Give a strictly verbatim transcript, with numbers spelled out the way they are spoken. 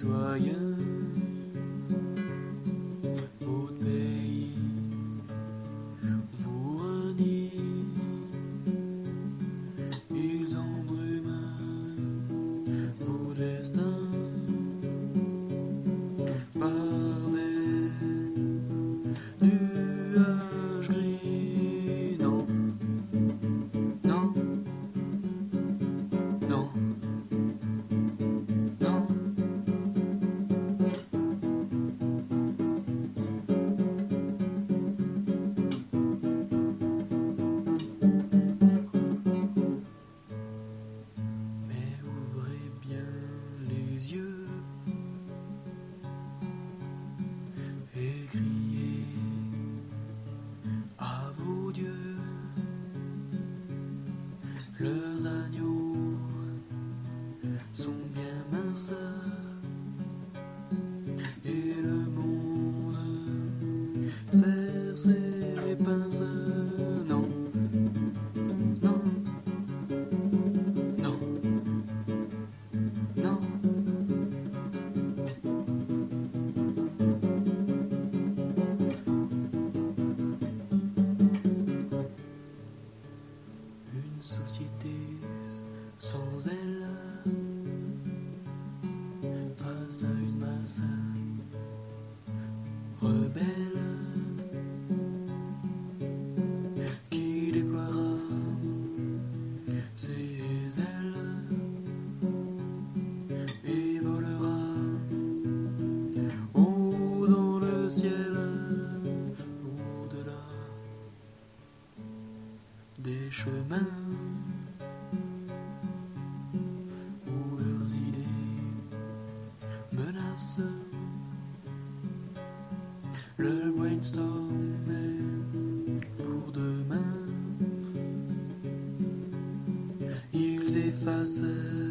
citoyens, votre pays vous renie, ils embrument vos destins par des nuages gris. Non, non, non, non. Mais ouvrez bien les yeux et criez à vos dieux. Leurs agneaux sont bien minces et le monde serre ses pinces. Non, non, non, non. Une société sans elle, face à une masse rebelle qui déploiera ses ailes et volera haut dans le ciel, au-delà des chemins où leurs idées menacent le brainstorm est pour demain. Ils effacent